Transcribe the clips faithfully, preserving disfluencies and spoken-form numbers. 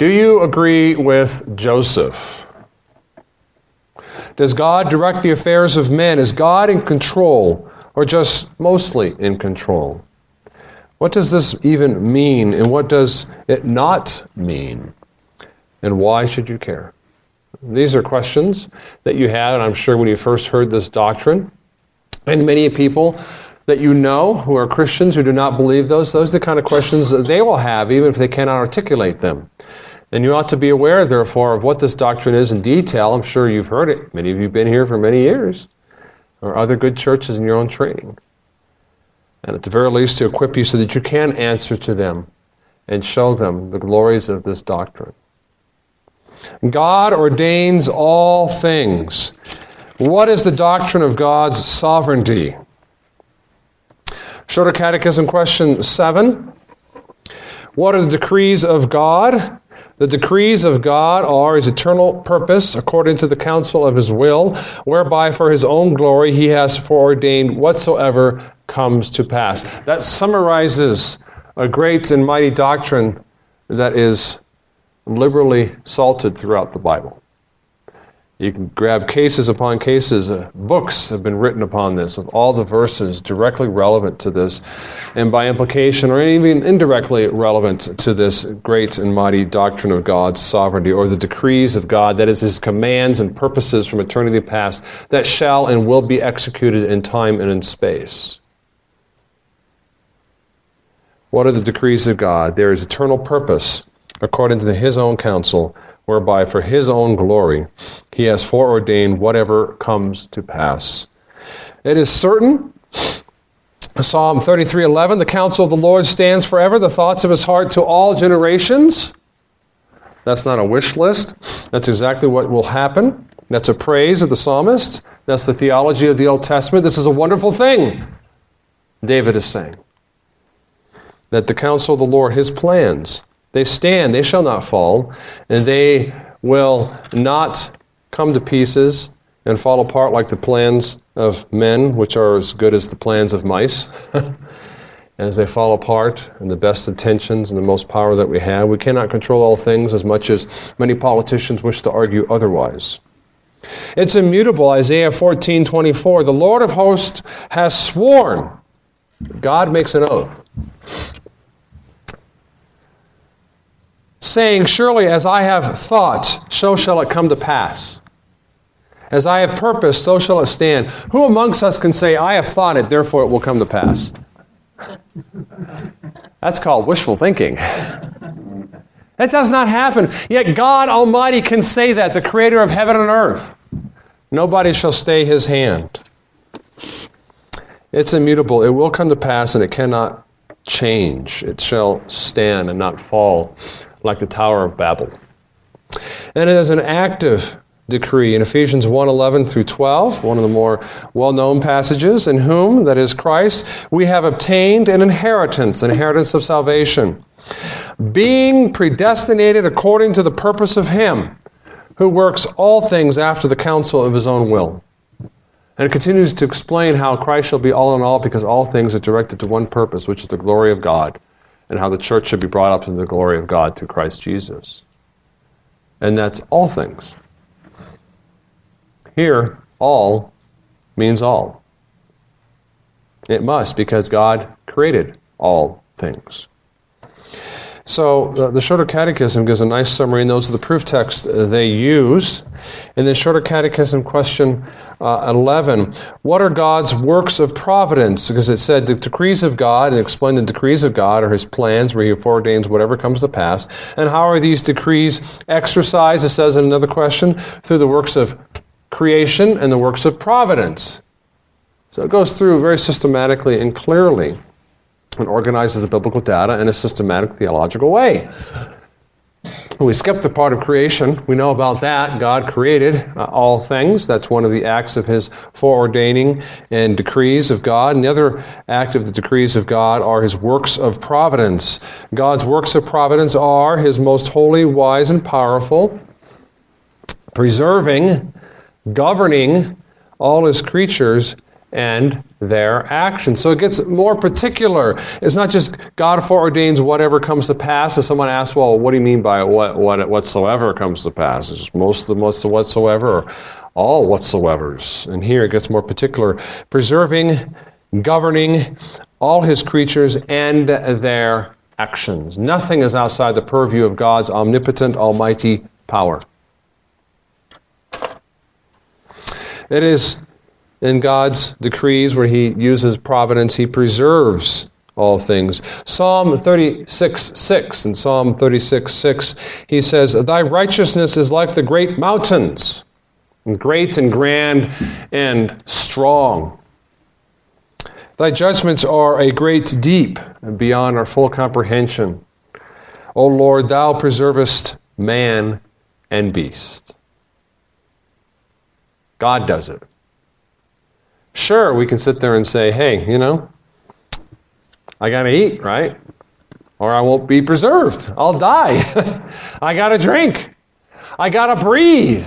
Do you agree with Joseph? Does God direct the affairs of men? Is God in control, or just mostly in control? What does this even mean, and what does it not mean? And why should you care? These are questions that you had, and I'm sure when you first heard this doctrine. And many people that you know who are Christians who do not believe those, those are the kind of questions that they will have, even if they cannot articulate them. And you ought to be aware, therefore, of what this doctrine is in detail. I'm sure you've heard it. Many of you have been here for many years, or other good churches in your own training. And at the very least, to equip you so that you can answer to them and show them the glories of this doctrine. God ordains all things. What is the doctrine of God's sovereignty? Shorter Catechism question seven. What are the decrees of God? The decrees of God are His eternal purpose according to the counsel of His will, whereby for His own glory He has foreordained whatsoever comes to pass. That summarizes a great and mighty doctrine that is liberally salted throughout the Bible. You can grab cases upon cases. Uh, books have been written upon this, of all the verses directly relevant to this, and by implication, or even indirectly relevant to this great and mighty doctrine of God's sovereignty, or the decrees of God, that is His commands and purposes from eternity past, that shall and will be executed in time and in space. What are the decrees of God? There is eternal purpose according to His own counsel, whereby for His own glory He has foreordained whatever comes to pass. It is certain, Psalm thirty-three eleven, the counsel of the Lord stands forever, the thoughts of His heart to all generations. That's not a wish list. That's exactly what will happen. That's a praise of the psalmist. That's the theology of the Old Testament. This is a wonderful thing, David is saying. That the counsel of the Lord, His plans, they stand, they shall not fall, and they will not come to pieces and fall apart like the plans of men, which are as good as the plans of mice. As they fall apart in the best intentions and the most power that we have, we cannot control all things as much as many politicians wish to argue otherwise. It's immutable, Isaiah fourteen twenty-four. The Lord of hosts has sworn. God makes an oath, saying, surely as I have thought, so shall it come to pass. As I have purposed, so shall it stand. Who amongst us can say, I have thought it, therefore it will come to pass? That's called wishful thinking. That does not happen. Yet God Almighty can say that, the Creator of heaven and earth. Nobody shall stay His hand. It's immutable. It will come to pass, and it cannot change. It shall stand and not fall, like the Tower of Babel. And it is an active decree in Ephesians one eleven through twelve, one of the more well-known passages, in whom, that is Christ, we have obtained an inheritance, an inheritance of salvation, being predestinated according to the purpose of Him who works all things after the counsel of His own will. And it continues to explain how Christ shall be all in all, because all things are directed to one purpose, which is the glory of God, and how the church should be brought up into the glory of God through Christ Jesus. And that's all things. Here, all means all. It must, because God created all things. So uh, the Shorter Catechism gives a nice summary, and those are the proof texts uh, they use. In the Shorter Catechism question uh, eleven, what are God's works of providence? Because it said the decrees of God, and explained the decrees of God are His plans where He foreordains whatever comes to pass. And how are these decrees exercised, it says in another question, through the works of creation and the works of providence. So it goes through very systematically and clearly and organizes the biblical data in a systematic theological way. We skip the part of creation. We know about that. God created uh, all things. That's one of the acts of His foreordaining and decrees of God. And the other act of the decrees of God are His works of providence. God's works of providence are His most holy, wise, and powerful, preserving, governing all His creatures and their actions. So it gets more particular. It's not just God foreordains whatever comes to pass. If someone asks, well, what do you mean by what, what whatsoever comes to pass? It's just most of the most of whatsoever, or all whatsoevers. And here it gets more particular. Preserving, governing all his creatures and their actions. Nothing is outside the purview of God's omnipotent, almighty power. It is in God's decrees where he uses providence, he preserves all things. Psalm thirty-six six, in Psalm thirty-six six, he says, thy righteousness is like the great mountains, and great and grand and strong. Thy judgments are a great deep and beyond our full comprehension. O Lord, thou preservest man and beast. God does it. Sure, we can sit there and say, hey, you know, I got to eat, right? Or I won't be preserved. I'll die. I got to drink. I got to breathe.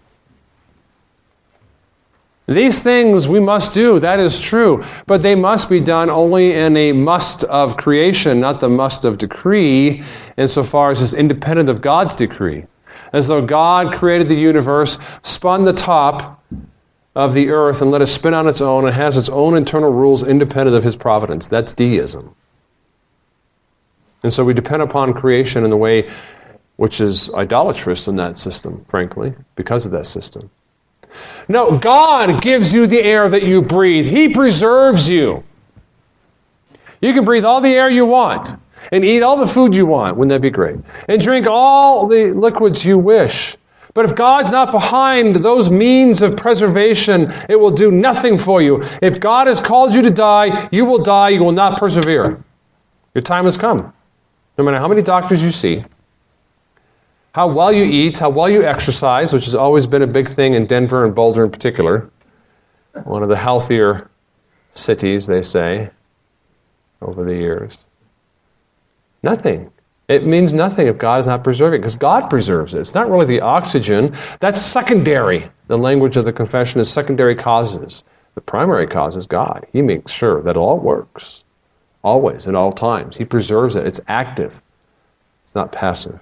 These things we must do, that is true, but they must be done only in a must of creation, not the must of decree, insofar as it's independent of God's decree. As though God created the universe, spun the top of the earth and let it spin on its own and has its own internal rules independent of his providence. That's deism. And so we depend upon creation in the way which is idolatrous in that system, frankly, because of that system. No, God gives you the air that you breathe. He preserves you. You can breathe all the air you want and eat all the food you want. Wouldn't that be great? And drink all the liquids you wish. But if God's not behind those means of preservation, it will do nothing for you. If God has called you to die, you will die. You will not persevere. Your time has come. No matter how many doctors you see, how well you eat, how well you exercise, which has always been a big thing in Denver and Boulder in particular, one of the healthier cities, they say, over the years. Nothing. It means nothing if God is not preserving, because God preserves it. It's not really the oxygen. That's secondary. The language of the confession is secondary causes. The primary cause is God. He makes sure that it all works, always, at all times. He preserves it. It's active. It's not passive.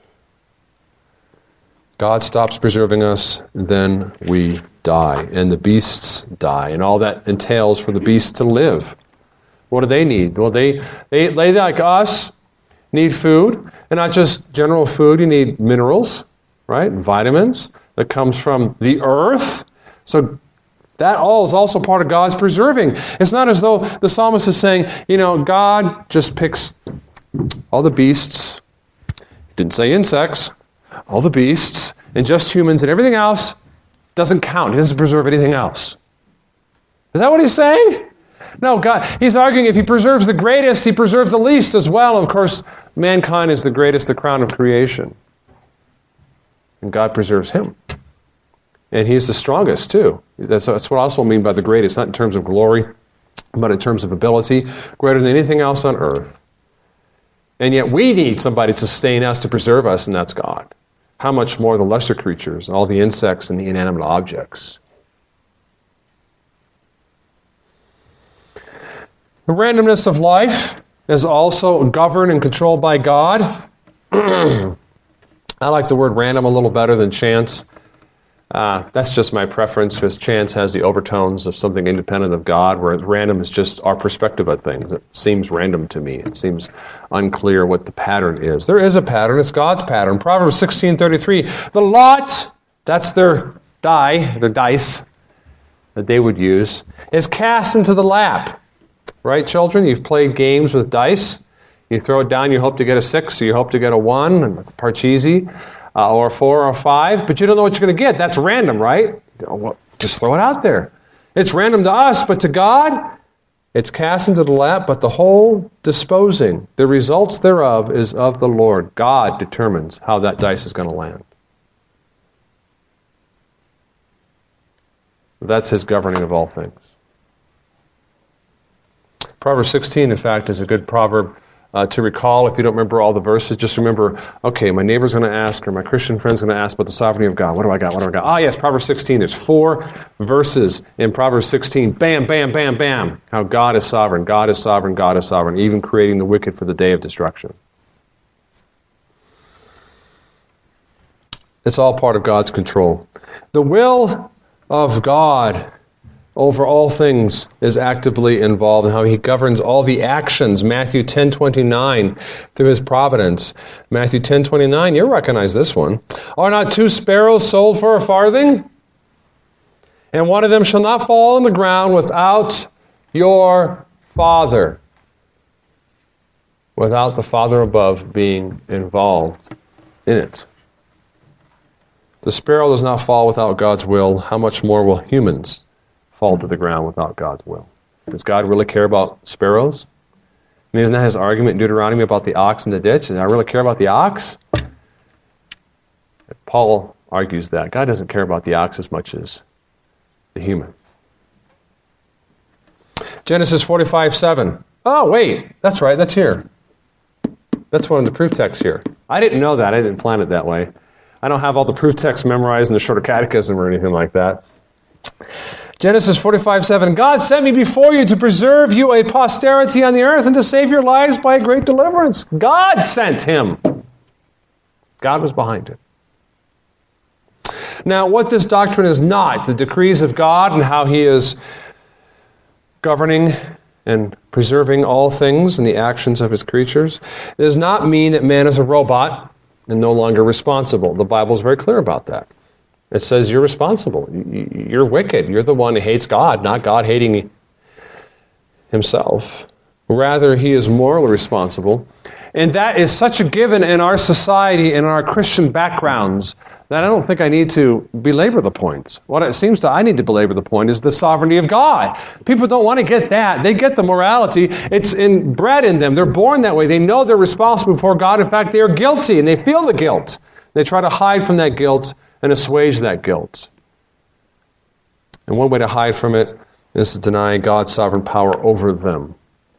God stops preserving us, and then we die, and the beasts die, and all that entails for the beasts to live. What do they need? Well, they, they, they like us, need food, and not just general food. You need minerals, right? Vitamins that comes from the earth. So that all is also part of God's preserving. It's not as though the psalmist is saying, you know, God just picks all the beasts, didn't say insects, all the beasts, and just humans, and everything else doesn't count. He doesn't preserve anything else. Is that what he's saying? No, God, he's arguing if he preserves the greatest, he preserves the least as well. Of course, mankind is the greatest, the crown of creation. And God preserves him. And he's the strongest, too. That's, that's what I also mean by the greatest, not in terms of glory, but in terms of ability, greater than anything else on earth. And yet we need somebody to sustain us, to preserve us, and that's God. How much more the lesser creatures, all the insects and the inanimate objects. The randomness of life is also governed and controlled by God. I like the word random a little better than chance. Uh, that's just my preference, because chance has the overtones of something independent of God, whereas random is just our perspective of things. It seems random to me. It seems unclear what the pattern is. There is a pattern. It's God's pattern. Proverbs sixteen thirty-three. The lot, that's their die, their dice that they would use, is cast into the lap. Right, children? You've played games with dice. You throw it down, you hope to get a six, or you hope to get a one, and Parcheesi, uh, or a four or a five, but you don't know what you're going to get. That's random, right? Well, just throw it out there. It's random to us, but to God, it's cast into the lap, but the whole disposing, the results thereof, is of the Lord. God determines how that dice is going to land. That's his governing of all things. Proverbs sixteen, in fact, is a good proverb uh, to recall, if you don't remember all the verses, just remember, okay, my neighbor's going to ask, or my Christian friend's going to ask about the sovereignty of God. What do I got? What do I got? Ah, yes, Proverbs sixteen. There's four verses in Proverbs sixteen. Bam, bam, bam, bam. How God is sovereign. God is sovereign. God is sovereign. Even creating the wicked for the day of destruction. It's all part of God's control. The will of God over all things is actively involved in how he governs all the actions. Matthew ten twenty-nine, through his providence. Matthew ten twenty-nine, you'll recognize this one. Are not two sparrows sold for a farthing? And one of them shall not fall on the ground without your Father. Without the Father above being involved in it. The sparrow does not fall without God's will. How much more will humans fall to the ground without God's will? Does God really care about sparrows? I mean, isn't that his argument in Deuteronomy about the ox in the ditch? Does I really care about the ox? Paul argues that. God doesn't care about the ox as much as the human. Genesis forty-five seven. Oh, wait. That's right. That's here. That's one of the proof texts here. I didn't know that. I didn't plan it that way. I don't have all the proof texts memorized in the Shorter Catechism or anything like that. Genesis forty-five seven. God sent me before you to preserve you a posterity on the earth and to save your lives by a great deliverance. God sent him. God was behind it. Now, what this doctrine is not, the decrees of God and how he is governing and preserving all things and the actions of his creatures, it does not mean that man is a robot and no longer responsible. The Bible is very clear about that. It says you're responsible. You're wicked. You're the one who hates God, not God hating himself. Rather, he is morally responsible. And that is such a given in our society and in our Christian backgrounds that I don't think I need to belabor the points. What it seems to I need to belabor the point is the sovereignty of God. People don't want to get that. They get the morality. It's inbred in them. They're born that way. They know they're responsible before God. In fact, they are guilty, and they feel the guilt. They try to hide from that guilt and assuage that guilt. And one way to hide from it is to deny God's sovereign power over them.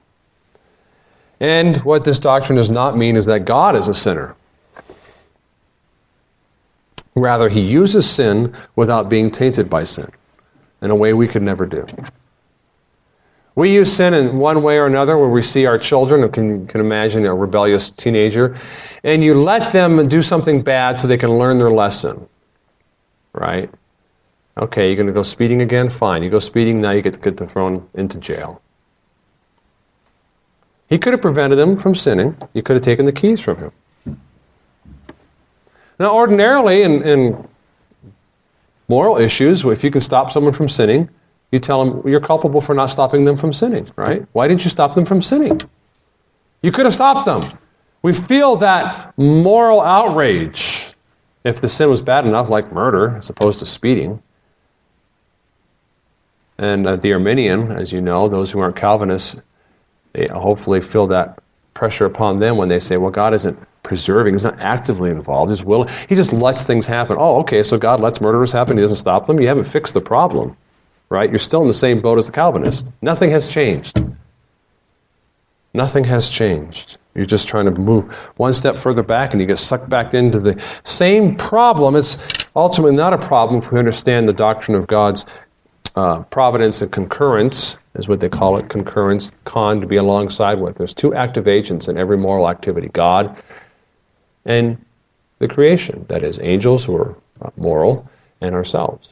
And what this doctrine does not mean is that God is a sinner. Rather, he uses sin without being tainted by sin in a way we could never do. We use sin in one way or another where we see our children, you can, can imagine a rebellious teenager, and you let them do something bad so they can learn their lesson. Right? Okay, you're going to go speeding again? Fine. You go speeding, now you get to get thrown into jail. He could have prevented them from sinning. You could have taken the keys from him. Now, ordinarily, in, in moral issues, if you can stop someone from sinning, you tell them you're culpable for not stopping them from sinning, right? Why didn't you stop them from sinning? You could have stopped them. We feel that moral outrage if the sin was bad enough, like murder, as opposed to speeding. And uh, the Arminian, as you know, those who aren't Calvinists, they hopefully feel that pressure upon them when they say, well, God isn't preserving, he's not actively involved, he's willing, he just lets things happen. Oh, okay, so God lets murderers happen, he doesn't stop them? You haven't fixed the problem, right? You're still in the same boat as the Calvinist. Nothing has changed. Nothing has changed. You're just trying to move one step further back and you get sucked back into the same problem. It's ultimately not a problem if we understand the doctrine of God's uh, providence and concurrence, is what they call it, concurrence, con, to be alongside with. There's two active agents in every moral activity, God and the creation, that is, angels who are moral, and ourselves.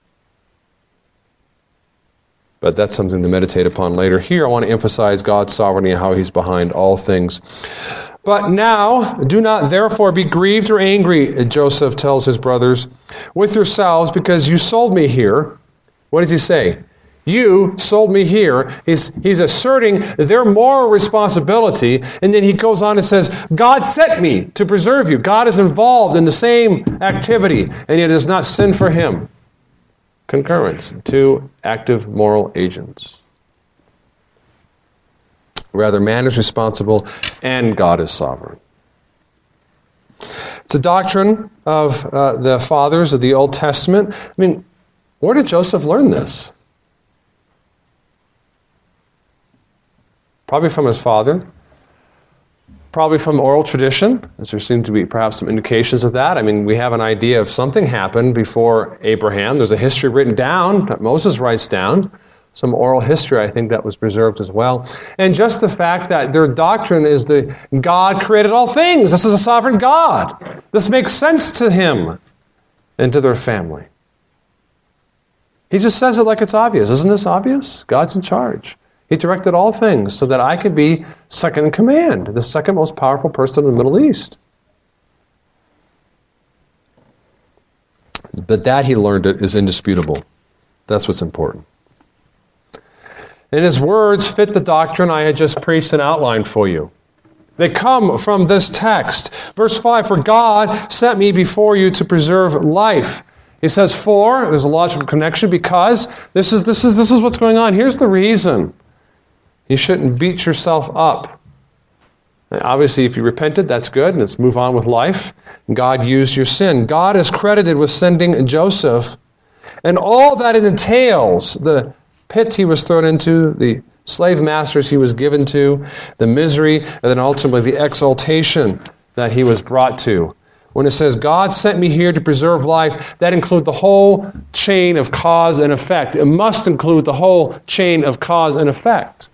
But that's something to meditate upon later. Here I want to emphasize God's sovereignty and how he's behind all things. But now, do not therefore be grieved or angry, Joseph tells his brothers, with yourselves, because you sold me here. What does he say? You sold me here. He's, he's asserting their moral responsibility, and then he goes on and says, God sent me to preserve you. God is involved in the same activity, and it is not sin for him. Concurrence, two active moral agents. Rather, man is responsible, and God is sovereign. It's a doctrine of uh, the fathers of the Old Testament. I mean, where did Joseph learn this? Probably from his father. Probably from oral tradition, as there seem to be perhaps some indications of that. I mean, we have an idea of something happened before Abraham. There's a history written down that Moses writes down. Some oral history, I think, that was preserved as well. And just the fact that their doctrine is that God created all things. This is a sovereign God. This makes sense to him and to their family. He just says it like it's obvious. Isn't this obvious? God's in charge. He directed all things so that I could be second in command, the second most powerful person in the Middle East. But that he learned it is indisputable. That's what's important. And his words fit the doctrine I had just preached and outlined for you. They come from this text. Verse five, for God sent me before you to preserve life. He says for, there's a logical connection, because this is this is this is what's going on. Here's the reason. You shouldn't beat yourself up. Now, obviously, if you repented, that's good, and let's move on with life. God used your sin. God is credited with sending Joseph, and all that it entails, the pit he was thrown into, the slave masters he was given to, the misery, and then ultimately the exaltation that he was brought to. When it says, God sent me here to preserve life, that includes the whole chain of cause and effect. It must include the whole chain of cause and effect.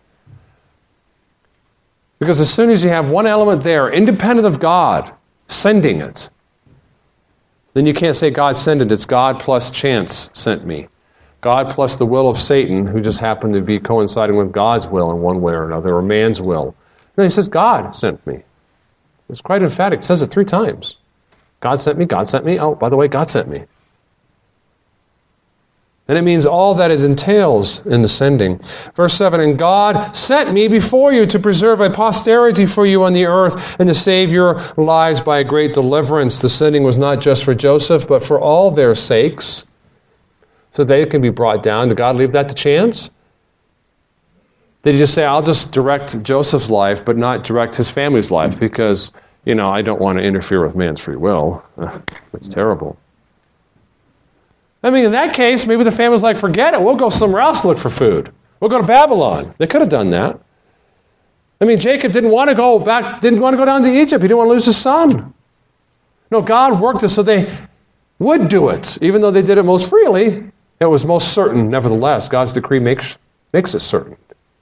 Because as soon as you have one element there, independent of God, sending it, then you can't say God sent it. It's God plus chance sent me. God plus the will of Satan, who just happened to be coinciding with God's will in one way or another, or man's will. No, he says, God sent me. It's quite emphatic. It says it three times. God sent me, God sent me. Oh, by the way, God sent me. And it means all that it entails in the sending. Verse seven, and God sent me before you to preserve a posterity for you on the earth and to save your lives by a great deliverance. The sending was not just for Joseph, but for all their sakes, so they can be brought down. Did God leave that to chance? Did he just say, I'll just direct Joseph's life, but not direct his family's life because, you know, I don't want to interfere with man's free will. That's terrible. I mean, in that case, maybe the family's like, forget it. We'll go somewhere else to look for food. We'll go to Babylon. They could have done that. I mean, Jacob didn't want to go back, didn't want to go down to Egypt. He didn't want to lose his son. No, God worked it so they would do it. Even though they did it most freely, it was most certain. Nevertheless, God's decree makes, makes it certain.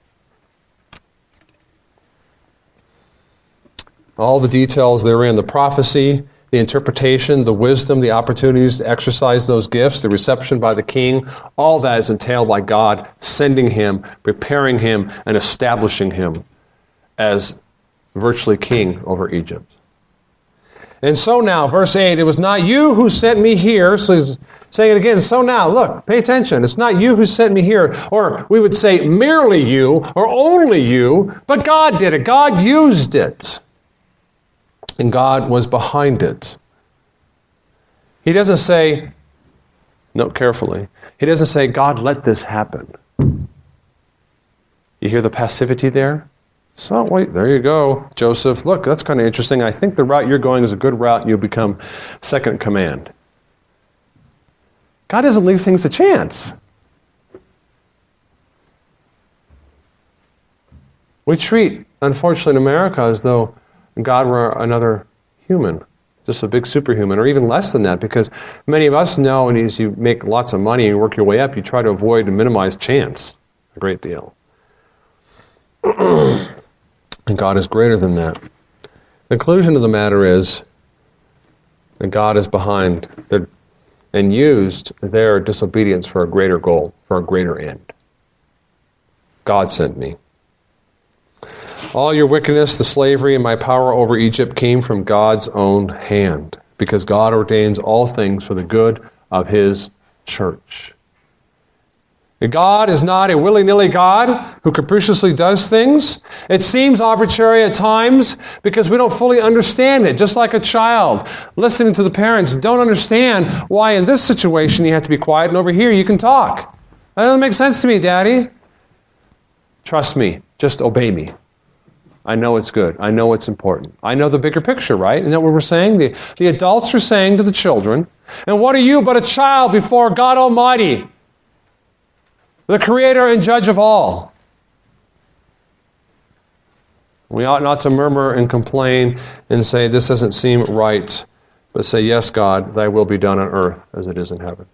All the details therein, the prophecy, the interpretation, the wisdom, the opportunities to exercise those gifts, the reception by the king, all that is entailed by God sending him, preparing him, and establishing him as virtually king over Egypt. And so now, verse eight, it was not you who sent me here. So he's saying it again. So now, look, pay attention. It's not you who sent me here. Or we would say merely you or only you, but God did it. God used it. And God was behind it. He doesn't say, note carefully, he doesn't say, God, let this happen. You hear the passivity there? So, wait, there you go, Joseph. Look, that's kind of interesting. I think the route you're going is a good route and you'll become second in command. God doesn't leave things to chance. We treat, unfortunately, in America as though God were another human, just a big superhuman, or even less than that, because many of us know, and as you make lots of money and you work your way up, you try to avoid and minimize chance a great deal. And God is greater than that. The conclusion of the matter is that God is behind the, and used their disobedience for a greater goal, for a greater end. God sent me. All your wickedness, the slavery, and my power over Egypt came from God's own hand, because God ordains all things for the good of His church. God is not a willy-nilly God who capriciously does things. It seems arbitrary at times because we don't fully understand it. Just like a child listening to the parents don't understand why in this situation you have to be quiet and over here you can talk. That doesn't make sense to me, Daddy. Trust me. Just obey me. I know it's good. I know it's important. I know the bigger picture, right? Isn't that what we're saying? The, the adults are saying to the children, and what are you but a child before God Almighty, the Creator and Judge of all? We ought not to murmur and complain and say, this doesn't seem right, but say, yes, God, thy will be done on earth as it is in heaven.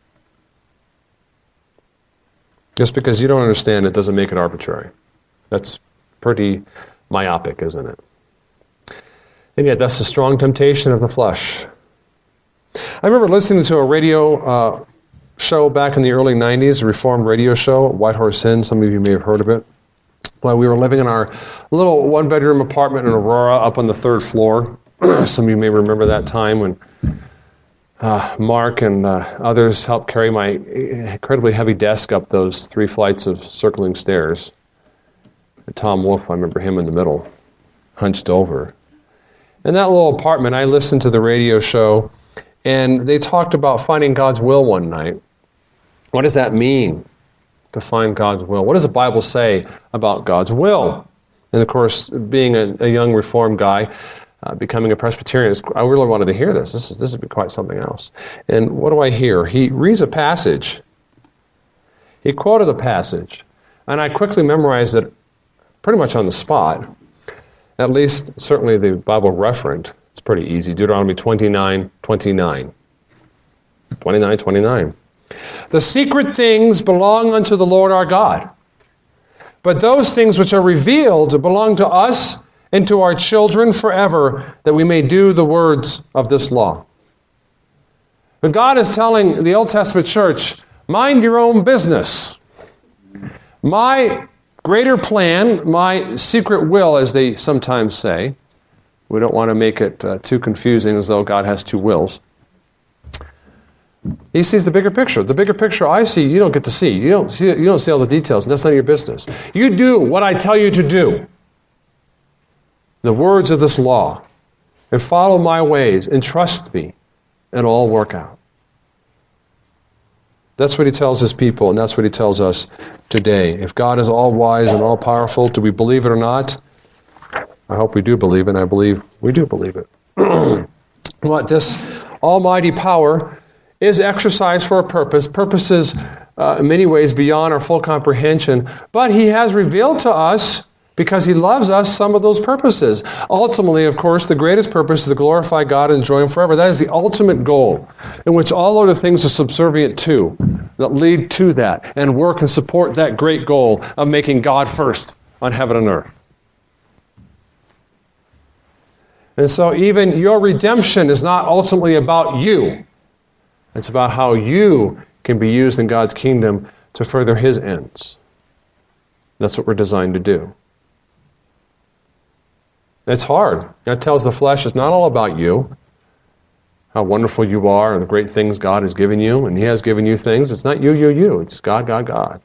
Just because you don't understand it doesn't make it arbitrary. That's pretty myopic, isn't it? And yet that's the strong temptation of the flesh. I remember listening to a radio uh, show back in the early nineties, a Reformed radio show, White Horse Inn. Some of you may have heard of it. Well, we were living in our little one-bedroom apartment in Aurora up on the third floor. Some of you may remember that time when uh, Mark and uh, others helped carry my incredibly heavy desk up those three flights of circling stairs. Tom Wolfe, I remember him in the middle, hunched over. In that little apartment, I listened to the radio show, and they talked about finding God's will one night. What does that mean, to find God's will? What does the Bible say about God's will? And of course, being a, a young Reformed guy, uh, becoming a Presbyterian, I really wanted to hear this. This is this would be quite something else. And what do I hear? He reads a passage. He quoted the passage, and I quickly memorized it pretty much on the spot. At least, certainly the Bible referent. It's pretty easy. Deuteronomy twenty-nine twenty-nine. twenty-nine twenty-nine. The secret things belong unto the Lord our God. But those things which are revealed belong to us and to our children forever, that we may do the words of this law. But God is telling the Old Testament church, mind your own business. My greater plan, my secret will, as they sometimes say, we don't want to make it uh, too confusing as though God has two wills. He sees the bigger picture. The bigger picture I see, you don't get to see. You don't see, you don't see all the details, and that's none of your business. You do what I tell you to do. The words of this law. And follow my ways, and trust me, and it'll all work out. That's what he tells his people, and that's what he tells us today. If God is all-wise and all-powerful, do we believe it or not? I hope we do believe it, and I believe we do believe it. What this almighty power is exercised for a purpose, purposes uh, in many ways beyond our full comprehension, but he has revealed to us, because he loves us, some of those purposes. Ultimately, of course, the greatest purpose is to glorify God and enjoy him forever. That is the ultimate goal, in which all other things are subservient to, that lead to that, and work and support that great goal of making God first on heaven and earth. And so even your redemption is not ultimately about you. It's about how you can be used in God's kingdom to further his ends. That's what we're designed to do. It's hard. God tells the flesh it's not all about you, how wonderful you are and the great things God has given you, and he has given you things. It's not you, you, you. It's God, God, God.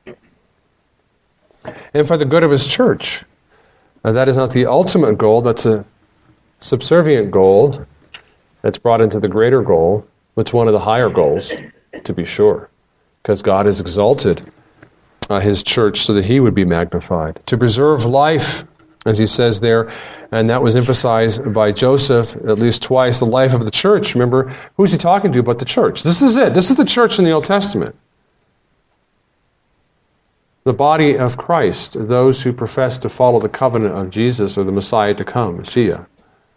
And for the good of his church. Now, that is not the ultimate goal. That's a subservient goal that's brought into the greater goal. It's one of the higher goals, to be sure, because God has exalted uh, his church so that he would be magnified. To preserve life, as he says there, and that was emphasized by Joseph at least twice, the life of the church. Remember, who's he talking to but the church? This is it. This is the church in the Old Testament. The body of Christ, those who profess to follow the covenant of Jesus or the Messiah to come, Messiah.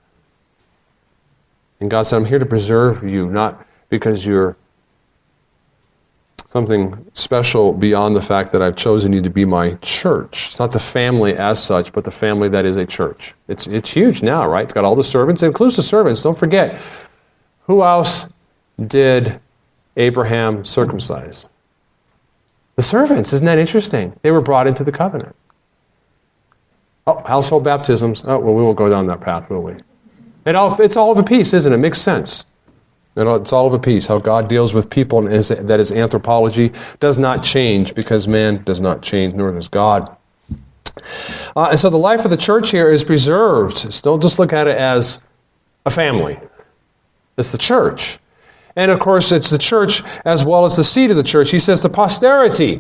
And God said, I'm here to preserve you, not because you're something special beyond the fact that I've chosen you to be my church. It's not the family as such, but the family that is a church. It's it's huge now, right? It's got all the servants. It includes the servants. Don't forget, who else did Abraham circumcise? The servants. Isn't that interesting? They were brought into the covenant. Oh, household baptisms. Oh, well, we won't go down that path, will we? It all, it's all of a piece, isn't it? It makes sense. It's all of a piece. How God deals with people, and that is anthropology, does not change because man does not change, nor does God. Uh, and so the life of the church here is preserved. So don't just look at it as a family. It's the church. And of course, it's the church as well as the seed of the church. He says the posterity.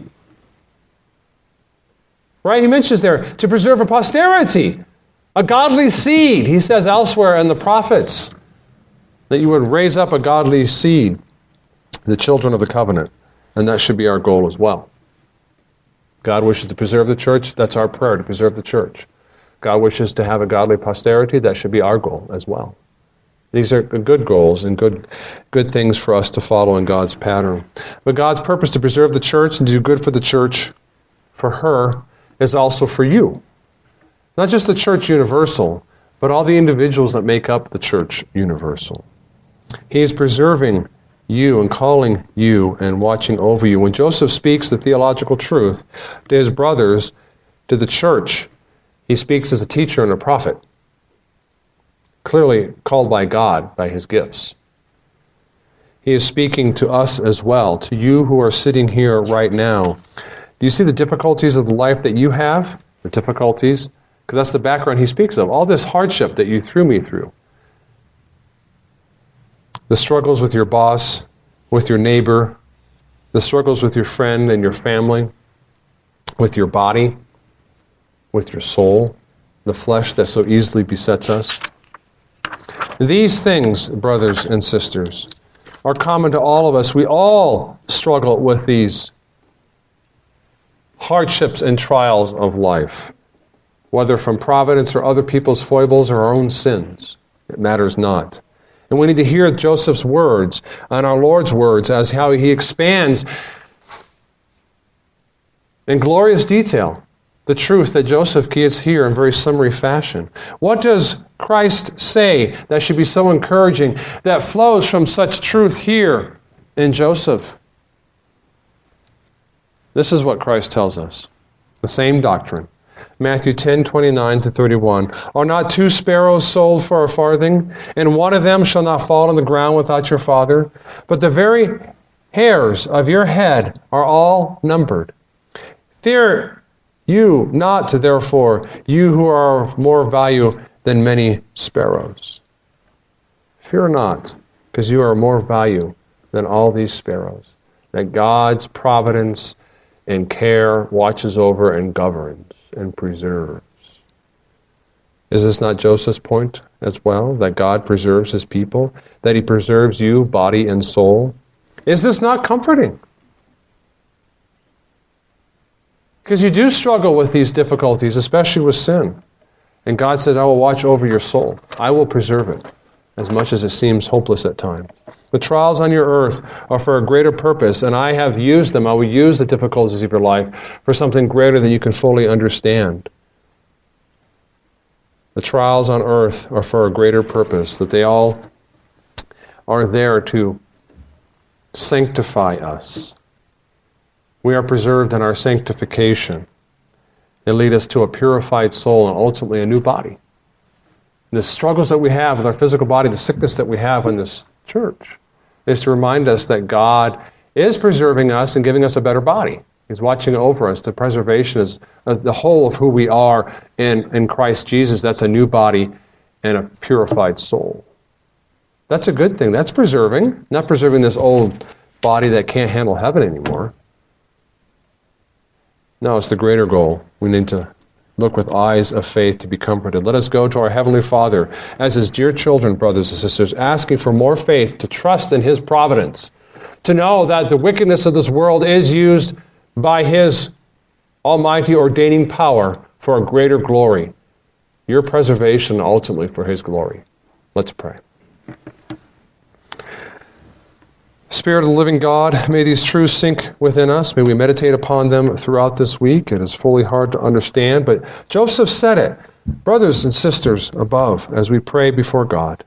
Right? He mentions there, to preserve a posterity. A godly seed, he says elsewhere in the prophets, that you would raise up a godly seed, the children of the covenant. And that should be our goal as well. God wishes to preserve the church. That's our prayer, to preserve the church. God wishes to have a godly posterity. That should be our goal as well. These are good goals and good good things for us to follow in God's pattern. But God's purpose to preserve the church and to do good for the church, for her, is also for you. Not just the church universal, but all the individuals that make up the church universal. He is preserving you and calling you and watching over you. When Joseph speaks the theological truth to his brothers, to the church, he speaks as a teacher and a prophet, clearly called by God by his gifts. He is speaking to us as well, to you who are sitting here right now. Do you see the difficulties of the life that you have? The difficulties? Because that's the background he speaks of. All this hardship that you threw me through. The struggles with your boss, with your neighbor, the struggles with your friend and your family, with your body, with your soul, the flesh that so easily besets us. These things, brothers and sisters, are common to all of us. We all struggle with these hardships and trials of life, whether from providence or other people's foibles or our own sins. It matters not. And we need to hear Joseph's words and our Lord's words as how he expands in glorious detail the truth that Joseph gives here in very summary fashion. What does Christ say that should be so encouraging, that flows from such truth here in Joseph? This is what Christ tells us. The same doctrine. Matthew ten, twenty-nine to thirty-one. Are not two sparrows sold for a farthing? And one of them shall not fall on the ground without your Father? But the very hairs of your head are all numbered. Fear you not, therefore, you who are of more value than many sparrows. Fear not, because you are more value than all these sparrows, that God's providence and care watches over and governs and preserves. Is this not Joseph's point as well, that God preserves his people, that he preserves you, body and soul? Is this not comforting? Because you do struggle with these difficulties, especially with sin. And God said, I will watch over your soul. I will preserve it, as much as it seems hopeless at times. The trials on your earth are for a greater purpose, and I have used them. I will use the difficulties of your life for something greater than you can fully understand. The trials on earth are for a greater purpose, that they all are there to sanctify us. We are preserved in our sanctification. They lead us to a purified soul and ultimately a new body. The struggles that we have with our physical body, the sickness that we have in this church, is to remind us that God is preserving us and giving us a better body. He's watching over us. The preservation is the whole of who we are in, in Christ Jesus. That's a new body and a purified soul. That's a good thing. That's preserving, not preserving this old body that can't handle heaven anymore. No, it's the greater goal. We need to look with eyes of faith to be comforted. Let us go to our Heavenly Father as his dear children, brothers and sisters, asking for more faith to trust in his providence, to know that the wickedness of this world is used by his almighty ordaining power for a greater glory, your preservation ultimately for his glory. Let's pray. Spirit of the living God, may these truths sink within us. May we meditate upon them throughout this week. It is fully hard to understand, but Joseph said it. Brothers and sisters above, as we pray before God,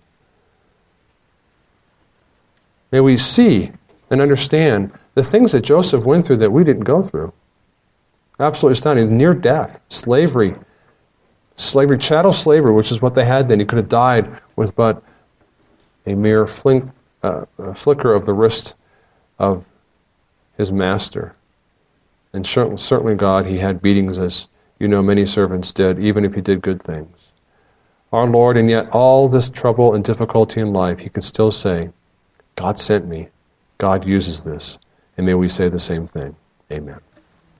may we see and understand the things that Joseph went through that we didn't go through. Absolutely astounding. Near death, slavery, slavery, chattel slavery, which is what they had then. He could have died with but a mere fling, uh, a flicker of the wrist of his master. And certainly, God, he had beatings, as you know many servants did, even if he did good things. Our Lord, and yet all this trouble and difficulty in life, he can still say, God sent me. God uses this. And may we say the same thing. Amen.